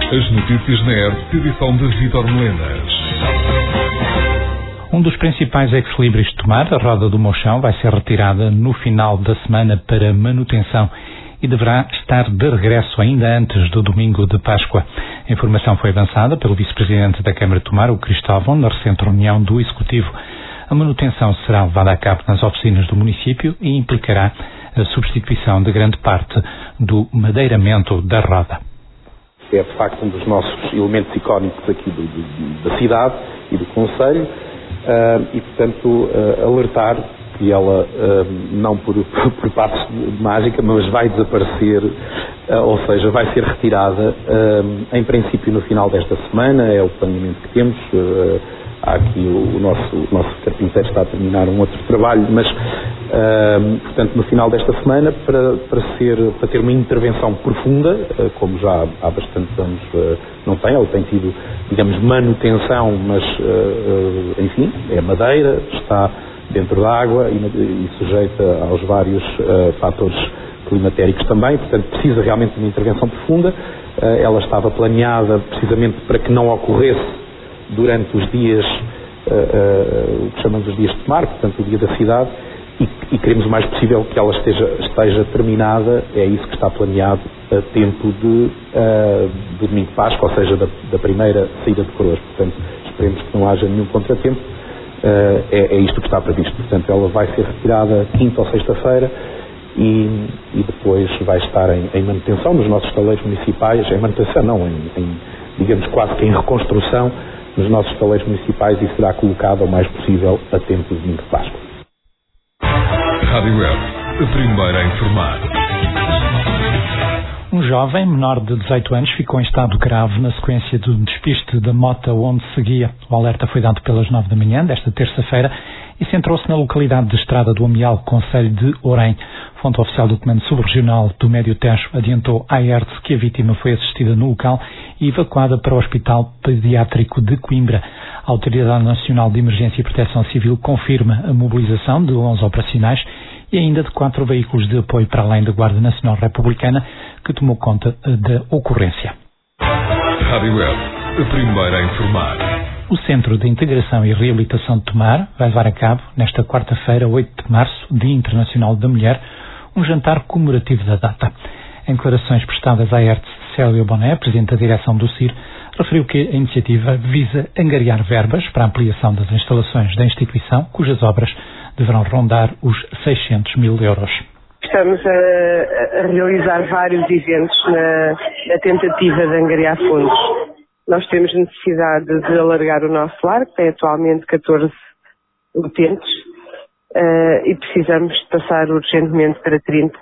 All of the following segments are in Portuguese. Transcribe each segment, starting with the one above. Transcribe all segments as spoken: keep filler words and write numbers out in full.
As notícias na R T P, edição de Vítor Melenas. Um dos principais ex-libris de Tomar, a roda do Mochão, vai ser retirada no final da semana para manutenção e deverá estar de regresso ainda antes do domingo de Páscoa. A informação foi avançada pelo vice-presidente da Câmara de Tomar, o Cristóvão, na recente reunião do Executivo. A manutenção será levada a cabo nas oficinas do município e implicará a substituição de grande parte do madeiramento da roda. É de facto um dos nossos elementos icónicos aqui do, do, da cidade e do concelho uh, e, portanto, uh, alertar que ela, uh, não por, por parte mágica, mas vai desaparecer, uh, ou seja, vai ser retirada, uh, em princípio no final desta semana, é o planeamento que temos. Uh, há aqui o, o, nosso, o nosso carpinteiro está a terminar um outro trabalho, mas, uh, portanto, no final desta semana, para, para, ser, para ter uma intervenção profunda, uh, como já há bastantes anos uh, não tem, ele tem tido, digamos, manutenção, mas, uh, uh, enfim, é madeira, está dentro da água e, e sujeita aos vários uh, fatores climatéricos também, portanto precisa realmente de uma intervenção profunda. Uh, ela estava planeada precisamente para que não ocorresse durante os dias, uh, uh, o que chamamos os dias de Tomar, portanto o dia da cidade, e, e queremos o mais possível que ela esteja, esteja terminada, é isso que está planeado a tempo de, uh, do domingo de Páscoa, ou seja, da, da primeira saída de coroas, portanto esperemos que não haja nenhum contratempo. Uh, é, é isto que está previsto. Portanto, ela vai ser retirada quinta ou sexta-feira e, e depois vai estar em, em manutenção nos nossos estaleiros municipais, em manutenção não, em, em, digamos quase que em reconstrução nos nossos estaleiros municipais e será colocada o mais possível a tempo do domingo de Páscoa. Rádio Web, a primeira a informar. Um jovem menor de dezoito anos ficou em estado grave na sequência do despiste da moto onde seguia. O alerta foi dado pelas nove da manhã desta terça-feira e centrou-se na localidade de Estrada do Amial, concelho de Orém. Fonte oficial do Comando Subregional do Médio Tejo adiantou à E R T que a vítima foi assistida no local e evacuada para o Hospital Pediátrico de Coimbra. A Autoridade Nacional de Emergência e Proteção Civil confirma a mobilização de onze operacionais e ainda de quatro veículos de apoio para além da Guarda Nacional Republicana, que tomou conta da ocorrência. Rádio Web, a primeira a informar. O Centro de Integração e Reabilitação de Tomar vai levar a cabo, nesta quarta-feira, oito de março, Dia Internacional da Mulher, um jantar comemorativo da data. Em declarações prestadas à E R T, Célia Boné, Presidente da Direção do C I R, referiu que a iniciativa visa angariar verbas para a ampliação das instalações da instituição, cujas obras deverão rondar os seiscentos mil euros. Estamos a, a realizar vários eventos na, na tentativa de angariar fundos. Nós temos necessidade de alargar o nosso lar, que tem atualmente catorze utentes, uh, e precisamos de passar urgentemente para trinta.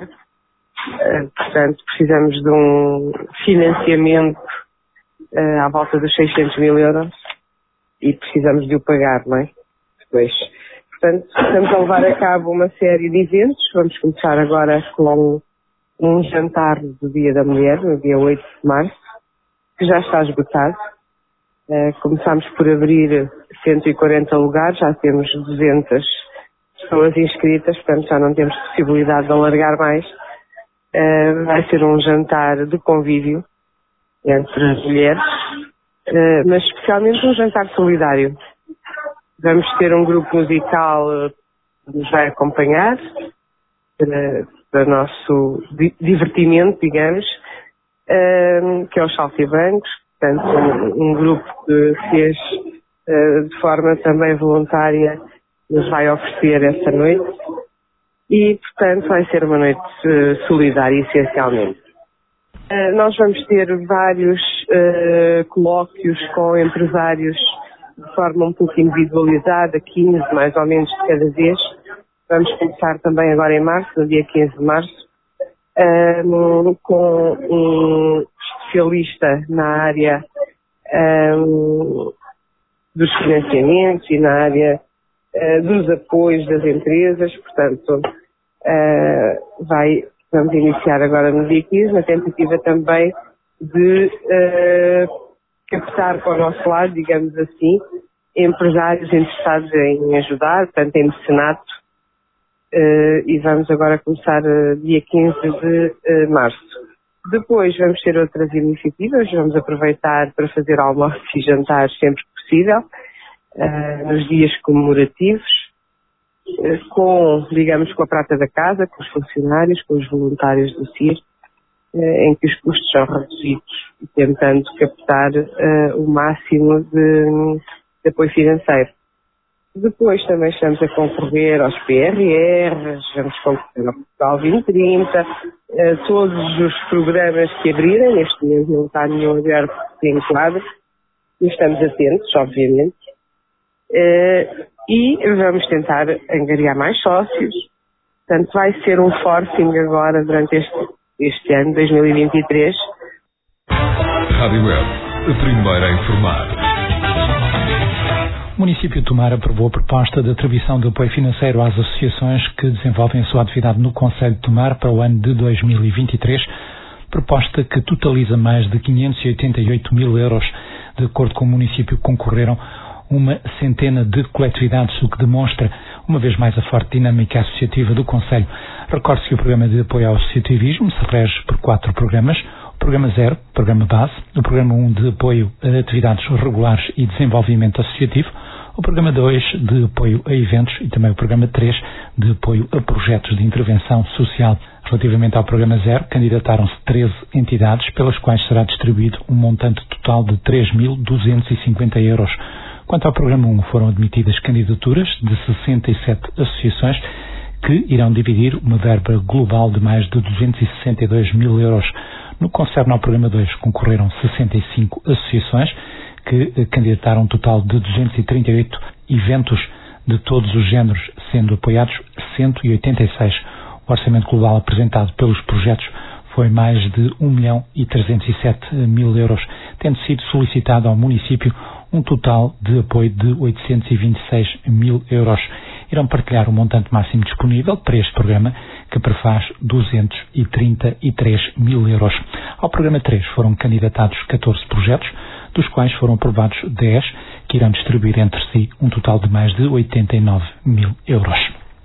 Uh, portanto, precisamos de um financiamento uh, à volta dos seiscentos mil euros e precisamos de o pagar, não é? Depois. Portanto, estamos a levar a cabo uma série de eventos. Vamos começar agora com um jantar do Dia da Mulher, no dia oito de março, que já está esgotado. Uh, começámos por abrir cento e quarenta lugares, já temos duzentas pessoas inscritas, portanto já não temos possibilidade de alargar mais. Uh, vai ser um jantar de convívio entre as mulheres, uh, mas especialmente um jantar solidário. Vamos ter um grupo musical que nos vai acompanhar para, para o nosso divertimento, digamos, um, que é o Saltibancos, portanto um, um grupo que fez uh, de forma também voluntária, nos vai oferecer esta noite e, portanto, vai ser uma noite uh, solidária essencialmente. Uh, nós vamos ter vários uh, colóquios com empresários de forma um pouco individualizada, quinze mais ou menos de cada vez. Vamos começar também agora em março, no dia quinze de março, um, com um especialista na área um, dos financiamentos e na área uh, dos apoios das empresas. Portanto, uh, vai, vamos iniciar agora no dia quinze, na tentativa também de uh, captar para o nosso lado, digamos assim, empresários interessados em ajudar, portanto em mecenato, uh, e vamos agora começar uh, dia quinze de uh, março. Depois vamos ter outras iniciativas, vamos aproveitar para fazer almoço e jantar sempre que possível, uh, nos dias comemorativos, uh, com, digamos, com a prata da casa, com os funcionários, com os voluntários do C I R, uh, em que os custos são reduzidos, tentando captar uh, o máximo de, de apoio financeiro. Depois também estamos a concorrer aos P R Rs, vamos concorrer ao Portugal vinte trinta, a todos os programas que abrirem, neste momento não está nenhum aberto em quadro, e estamos atentos, obviamente, e vamos tentar angariar mais sócios. Portanto, vai ser um forcing agora durante este, este ano, dois mil e vinte e três. Rádio Web, a primeira a informar. O município de Tomar aprovou a proposta de atribuição de apoio financeiro às associações que desenvolvem a sua atividade no concelho de Tomar para o ano de dois mil e vinte e três, proposta que totaliza mais de quinhentos e oitenta e oito mil euros. De acordo com o município, concorreram uma centena de coletividades, o que demonstra, uma vez mais, a forte dinâmica associativa do concelho. Recorde-se que o programa de apoio ao associativismo se rege por quatro programas: o Programa Zero, Programa Base, o Programa um de apoio a atividades regulares e desenvolvimento associativo, o Programa dois de apoio a eventos e também o Programa três de apoio a projetos de intervenção social. Relativamente ao Programa Zero, candidataram-se treze entidades, pelas quais será distribuído um montante total de três mil duzentos e cinquenta euros. Quanto ao Programa um, foram admitidas candidaturas de sessenta e sete associações, que irão dividir uma verba global de mais de duzentos e sessenta e dois mil euros. No que concerne ao Programa dois, concorreram sessenta e cinco associações, que candidataram um total de duzentos e trinta e oito eventos de todos os géneros, sendo apoiados cento e oitenta e seis. O orçamento global apresentado pelos projetos foi mais de um milhão e trezentos e sete mil euros, tendo sido solicitado ao município um total de apoio de oitocentos e vinte e seis mil euros. Irão partilhar o montante máximo disponível para este programa, que prefaz duzentos e trinta e três mil euros. Ao Programa três foram candidatados catorze projetos, dos quais foram aprovados dez, que irão distribuir entre si um total de mais de oitenta e nove mil euros.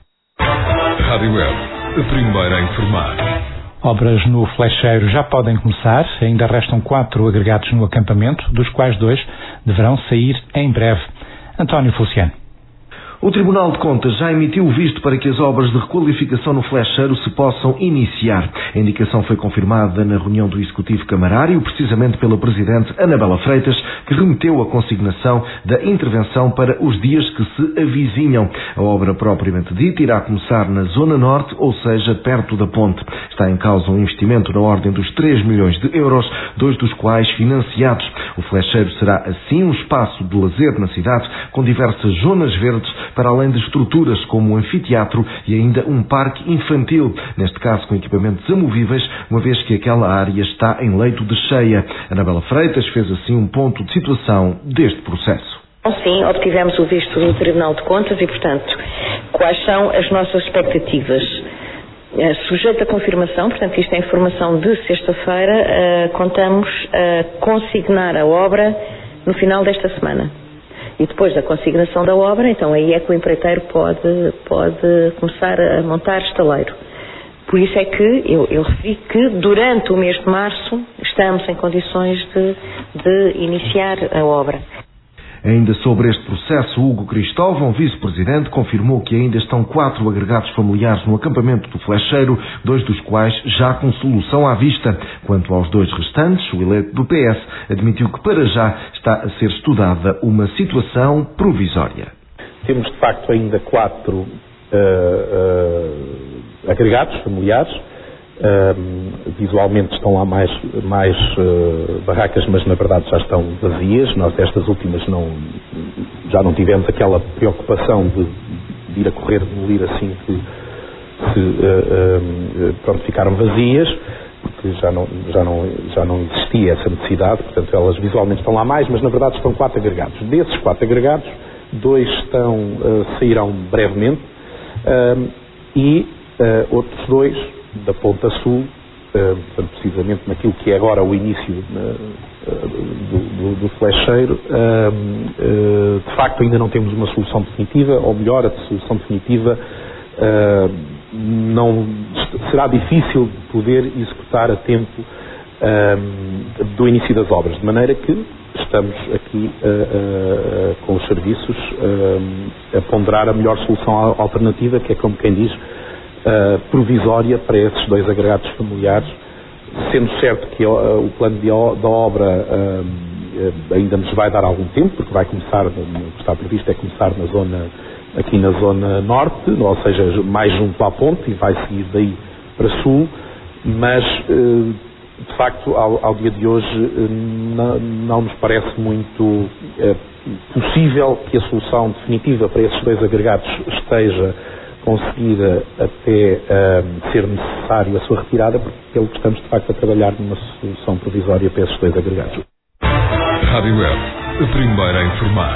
Rádio Web, a primeira a informar. Obras no Flecheiro já podem começar, ainda restam quatro agregados no acampamento, dos quais dois deverão sair em breve. António Feliciano. O Tribunal de Contas já emitiu o visto para que as obras de requalificação no Flecheiro se possam iniciar. A indicação foi confirmada na reunião do Executivo Camarário, precisamente pela Presidente Anabela Freitas, que remeteu a consignação da intervenção para os dias que se avizinham. A obra propriamente dita irá começar na Zona Norte, ou seja, perto da ponte. Está em causa um investimento na ordem dos três milhões de euros, dois dos quais financiados. O Flecheiro será assim um espaço de lazer na cidade, com diversas zonas verdes, para além de estruturas como um anfiteatro e ainda um parque infantil, neste caso com equipamentos amovíveis, uma vez que aquela área está em leito de cheia. Anabela Freitas fez assim um ponto de situação deste processo. Sim, obtivemos o visto do Tribunal de Contas e, portanto, quais são as nossas expectativas? Sujeito à confirmação, portanto, isto é informação de sexta-feira, contamos a consignar a obra no final desta semana. E depois da consignação da obra, então aí é que o empreiteiro pode, pode começar a montar estaleiro. Por isso é que eu, eu referi que durante o mês de março estamos em condições de, de iniciar a obra. Ainda sobre este processo, Hugo Cristóvão, vice-presidente, confirmou que ainda estão quatro agregados familiares no acampamento do Flecheiro, dois dos quais já com solução à vista. Quanto aos dois restantes, o eleito do P S admitiu que para já está a ser estudada uma situação provisória. Temos de facto ainda quatro uh, uh, agregados familiares. Uh, visualmente estão lá mais, mais uh, barracas, mas na verdade já estão vazias. Nós destas últimas não, já não tivemos aquela preocupação de, de ir a correr, demolir assim que se, uh, uh, pronto, ficaram vazias, porque já não, já, não, já não existia essa necessidade. Portanto, elas visualmente estão lá mais, mas na verdade estão quatro agregados. Desses quatro agregados, dois estão, uh, sairão brevemente uh, e uh, outros dois da Ponta Sul, uh, portanto, precisamente naquilo que é agora o início uh, do, do, do Flecheiro. Uh, uh, de facto ainda não temos uma solução definitiva, ou melhor, a solução definitiva uh, não, será difícil de poder executar a tempo um, do início das obras, de maneira que estamos aqui uh, uh, com os serviços uh, a ponderar a melhor solução alternativa, que é, como quem diz, uh, provisória para esses dois agregados familiares, sendo certo que uh, o plano de, da obra uh, uh, ainda nos vai dar algum tempo, porque vai começar, o que está previsto é começar na zona, aqui na zona norte, ou seja, mais junto à ponte, e vai seguir daí para sul, mas uh, de facto, ao, ao dia de hoje, não, não nos parece muito é, possível que a solução definitiva para esses dois agregados esteja conseguida até é, ser necessário a sua retirada, porque pelo que estamos, de facto, a trabalhar numa solução provisória para esses dois agregados. Rádio Web, a primeira a informar.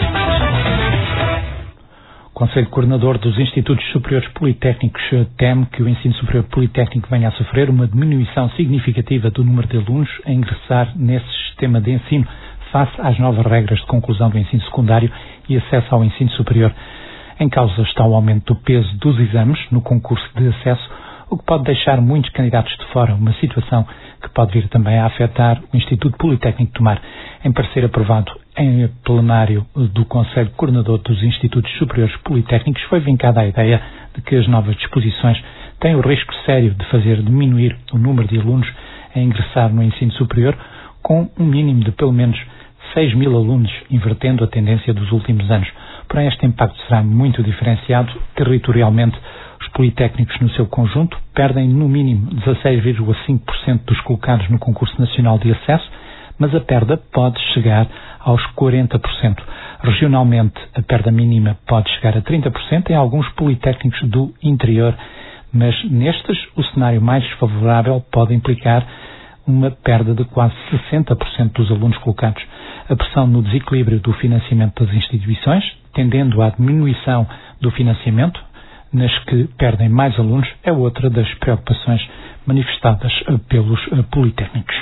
O Conselho Coordenador dos Institutos Superiores Politécnicos teme que o ensino superior politécnico venha a sofrer uma diminuição significativa do número de alunos a ingressar nesse sistema de ensino face às novas regras de conclusão do ensino secundário e acesso ao ensino superior. Em causa está o aumento do peso dos exames no concurso de acesso, o que pode deixar muitos candidatos de fora, uma situação que pode vir também a afetar o Instituto Politécnico de Tomar. Em parecer aprovado em plenário do Conselho Coordenador dos Institutos Superiores Politécnicos, foi vincada a ideia de que as novas disposições têm o risco sério de fazer diminuir o número de alunos a ingressar no ensino superior, com um mínimo de pelo menos seis mil alunos, invertendo a tendência dos últimos anos. Porém, este impacto será muito diferenciado territorialmente. Os politécnicos, no seu conjunto, perdem no mínimo dezasseis vírgula cinco por cento dos colocados no concurso nacional de acesso, mas a perda pode chegar aos quarenta por cento. Regionalmente, a perda mínima pode chegar a trinta por cento em alguns politécnicos do interior, mas nestes o cenário mais desfavorável pode implicar uma perda de quase sessenta por cento dos alunos colocados. A pressão no desequilíbrio do financiamento das instituições, tendendo à diminuição do financiamento, nas que perdem mais alunos, é outra das preocupações manifestadas pelos politécnicos.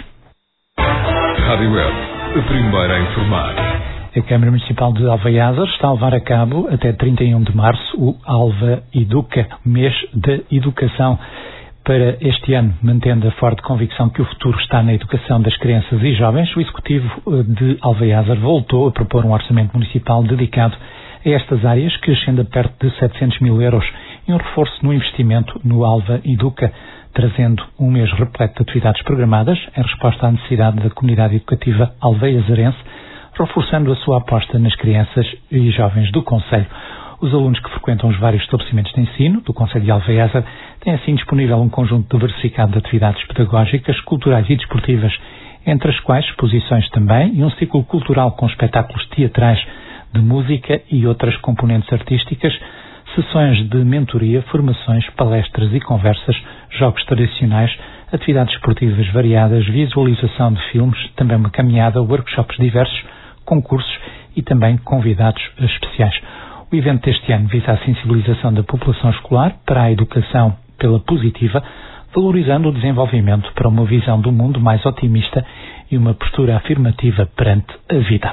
Rádio Web, a primeira a informar. A Câmara Municipal de Alvaiázar está a levar a cabo, até trinta e um de março, o Alva Educa, mês da educação. Para este ano, mantendo a forte convicção que o futuro está na educação das crianças e jovens, o Executivo de Alvaiázar voltou a propor um orçamento municipal dedicado a estas áreas, que ascende a perto de setecentos mil euros, e um reforço no investimento no Alva Educa, trazendo um mês repleto de atividades programadas em resposta à necessidade da comunidade educativa alveiazarense, reforçando a sua aposta nas crianças e jovens do concelho. Os alunos que frequentam os vários estabelecimentos de ensino do concelho de Alvaiázar têm assim disponível um conjunto diversificado de atividades pedagógicas, culturais e desportivas, entre as quais exposições também e um ciclo cultural com espetáculos teatrais, de música e outras componentes artísticas, sessões de mentoria, formações, palestras e conversas, jogos tradicionais, atividades esportivas variadas, visualização de filmes, também uma caminhada, workshops diversos, concursos e também convidados especiais. O evento deste ano visa a sensibilização da população escolar para a educação pela positiva, valorizando o desenvolvimento para uma visão do mundo mais otimista e uma postura afirmativa perante a vida.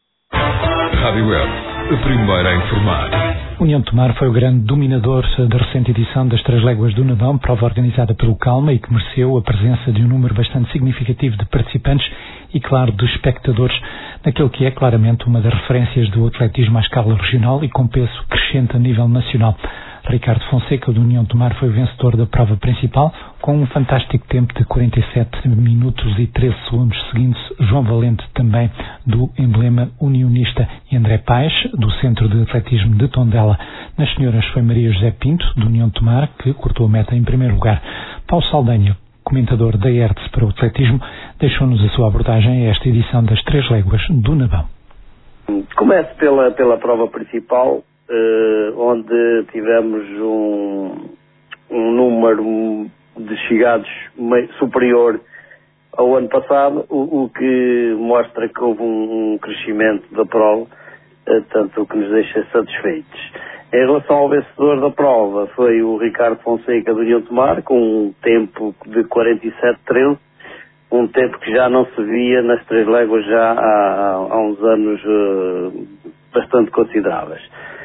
Rádio Web, a primeira a informar. União de Tomar foi o grande dominador da recente edição das Três Léguas do Nadão, prova organizada pelo Calma e que mereceu a presença de um número bastante significativo de participantes e, claro, de espectadores, naquele que é claramente uma das referências do atletismo à escala regional e com peso crescente a nível nacional. Ricardo Fonseca, do União de Tomar, foi o vencedor da prova principal, com um fantástico tempo de quarenta e sete minutos e treze segundos, seguindo-se João Valente, também do emblema unionista, e André Paes, do Centro de Atletismo de Tondela. Nas senhoras foi Maria José Pinto, do União de Tomar, que cortou a meta em primeiro lugar. Paulo Saldanha, comentador da E R T S para o atletismo, deixou-nos a sua abordagem a esta edição das Três Léguas do Nadão. Começo pela, pela prova principal, Uh, onde tivemos um, um número de chegados superior ao ano passado, o, o que mostra que houve um, um crescimento da prova, uh, tanto o que nos deixa satisfeitos. Em relação ao vencedor da prova, foi o Ricardo Fonseca do União de Tomar, com um tempo de quarenta e sete treze, um tempo que já não se via nas Três Léguas já há, há uns anos uh, bastante consideráveis.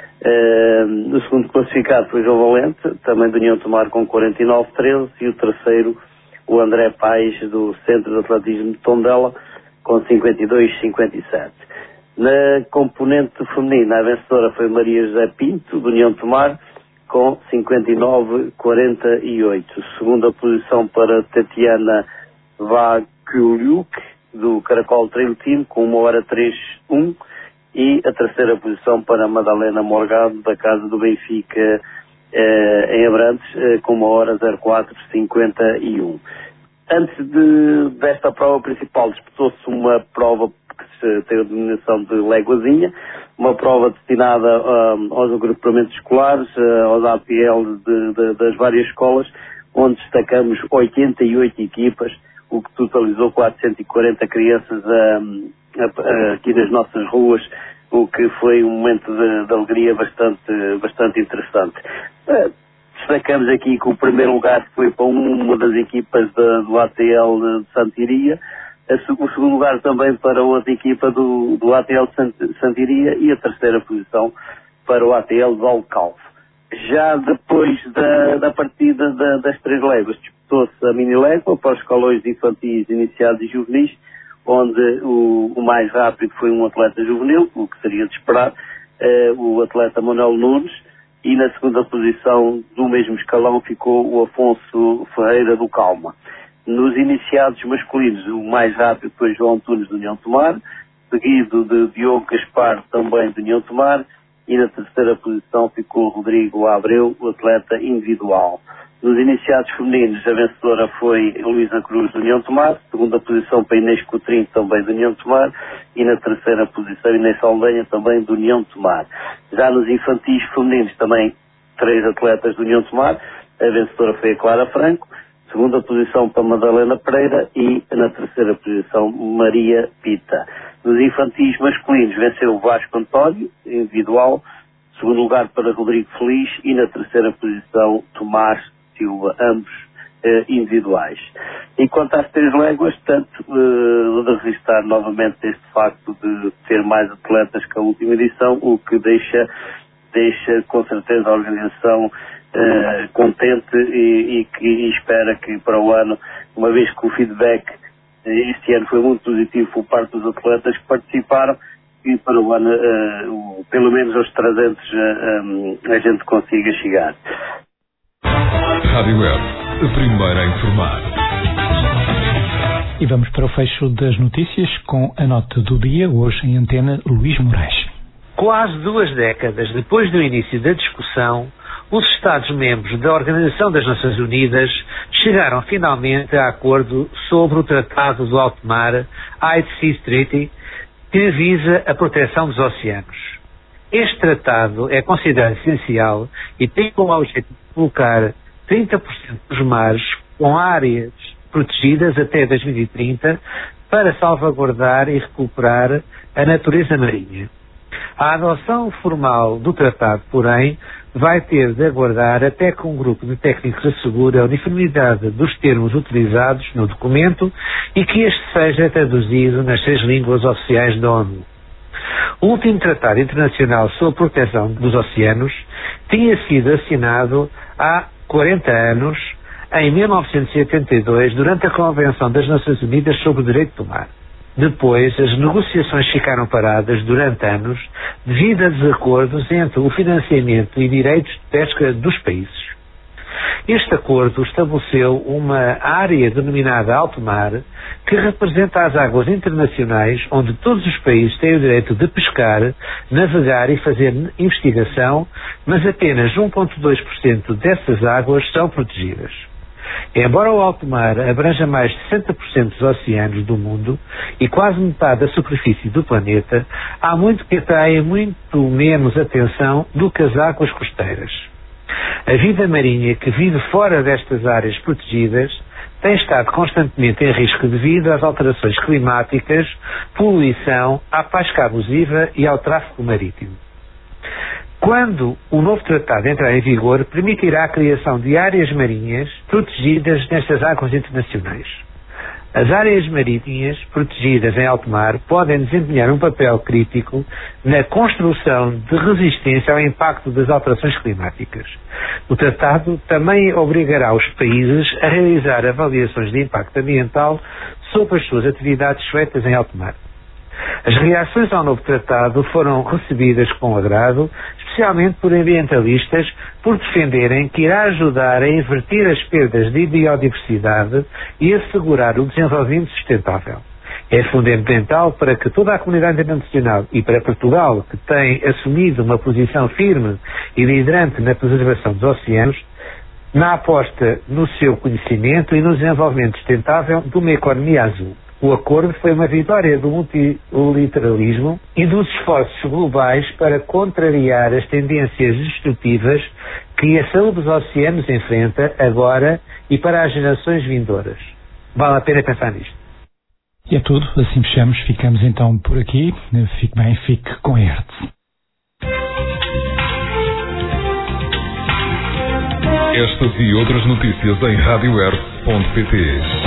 Uh, o segundo classificado foi João Valente, também do União de Tomar, com quarenta e nove treze, e o terceiro o André Paes, do Centro de Atletismo de Tondela, com cinquenta e dois vírgula cinquenta e sete. Na componente feminina, a vencedora foi Maria José Pinto, do União de Tomar, com cinquenta e nove vírgula quarenta e oito. Segunda posição para Tatiana Vaculiuk, do Caracol Trail Team, com uma hora três um. E a terceira posição para Madalena Morgado, da Casa do Benfica, eh, em Abrantes, eh, com uma hora zero quatro cinquenta e um. Antes de, desta prova principal, disputou-se uma prova que se tem a denominação de Léguazinha, uma prova destinada um, aos agrupamentos escolares, uh, aos A P L de, de, das várias escolas, onde destacamos oitenta e oito equipas, o que totalizou quatrocentas e quarenta crianças um, a, a, aqui nas nossas ruas, o que foi um momento de, de alegria bastante, bastante interessante. Uh, Destacamos aqui que o primeiro lugar foi para uma das equipas da, do A T L de Santiria, o segundo lugar também para outra equipa do, do A T L de Santiria e a terceira posição para o A T L de Alcalve. Já depois da, da partida da, das três léguas, disputou-se a mini-légua para os escalões infantis, iniciados e juvenis, onde o, o mais rápido foi um atleta juvenil, o que seria de esperar, eh, o atleta Manuel Nunes, e na segunda posição do mesmo escalão ficou o Afonso Ferreira do Calma. Nos iniciados masculinos, o mais rápido foi João Antunes do União de Tomar, seguido de Diogo Gaspar, também do União de Tomar, e na terceira posição ficou Rodrigo Abreu, o atleta individual. Nos iniciados femininos, a vencedora foi Luísa Cruz do União de Tomar, segunda posição para Inês Coutrinho, também do União de Tomar, e na terceira posição Inês Saldanha, também do União de Tomar. Já nos infantis femininos, também três atletas do União de Tomar, a vencedora foi a Clara Franco, segunda posição para Madalena Pereira e na terceira posição Maria Pita. Nos infantis masculinos venceu o Vasco António, individual, segundo lugar para Rodrigo Feliz e na terceira posição Tomás Silva, ambos eh, individuais. E quanto às três léguas, tanto eh, de registrar novamente este facto de ter mais atletas que a última edição, o que deixa, deixa com certeza a organização eh, contente e, e que e espera que para o ano, uma vez que o feedback eh, este ano foi muito positivo por parte dos atletas que participaram, e para o ano, uh, o, pelo menos aos trezentos, uh, um, a gente consiga chegar. Rádio Web, a primeira a informar. E vamos para o fecho das notícias com a nota do dia, hoje em antena, Luís Moraes. Quase duas décadas depois do início da discussão, os Estados-membros da Organização das Nações Unidas chegaram finalmente a acordo sobre o Tratado do Alto Mar, High Seas Treaty, que visa a proteção dos oceanos. Este tratado é considerado essencial e tem como objetivo colocar trinta por cento dos mares com áreas protegidas até dois mil e trinta para salvaguardar e recuperar a natureza marinha. A adoção formal do tratado, porém, vai ter de aguardar até que um grupo de técnicos assegure a uniformidade dos termos utilizados no documento e que este seja traduzido nas seis línguas oficiais da ONU. O último Tratado Internacional sobre a Proteção dos Oceanos tinha sido assinado há quarenta anos, em mil novecentos e oitenta e dois, durante a Convenção das Nações Unidas sobre o Direito do Mar. Depois, as negociações ficaram paradas durante anos devido a desacordos entre o financiamento e direitos de pesca dos países. Este acordo estabeleceu uma área denominada Alto Mar, que representa as águas internacionais onde todos os países têm o direito de pescar, navegar e fazer investigação, mas apenas um vírgula dois por cento dessas águas são protegidas. Embora o alto mar abranja mais de sessenta por cento dos oceanos do mundo e quase metade da superfície do planeta, há muito que atrai muito menos atenção do que as águas costeiras. A vida marinha que vive fora destas áreas protegidas tem estado constantemente em risco devido às alterações climáticas, poluição, à pesca abusiva e ao tráfico marítimo. Quando o novo tratado entrar em vigor, permitirá a criação de áreas marinhas protegidas nestas águas internacionais. As áreas marítimas protegidas em alto mar podem desempenhar um papel crítico na construção de resistência ao impacto das alterações climáticas. O Tratado também obrigará os países a realizar avaliações de impacto ambiental sobre as suas atividades feitas em alto mar. As reações ao novo tratado foram recebidas com agrado, especialmente por ambientalistas, por defenderem que irá ajudar a inverter as perdas de biodiversidade e assegurar o desenvolvimento sustentável. É fundamental para que toda a comunidade internacional e para Portugal, que tem assumido uma posição firme e liderante na preservação dos oceanos, na aposta no seu conhecimento e no desenvolvimento sustentável de uma economia azul. O acordo foi uma vitória do multilateralismo e dos esforços globais para contrariar as tendências destrutivas que a saúde dos oceanos enfrenta agora e para as gerações vindouras. Vale a pena pensar nisto. E é tudo, assim fechamos, ficamos então por aqui. Fique bem, fique com a Hertz. Estas e outras notícias em rádio hertz ponto pt.